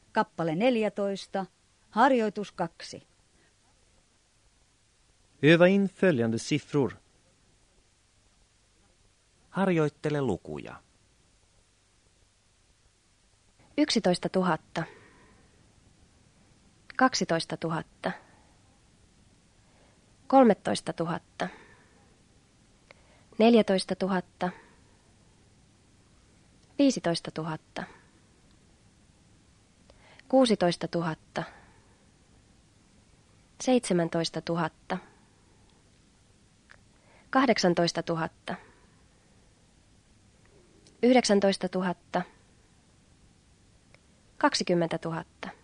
Kappale 14. Harjoitus 2. Öva in följande siffror. Harjoittele lukuja. 11 000. 12 000. 13 000. 14 000. 15 000. 16 000. 17 000. 18 000. 19 000. 20 000.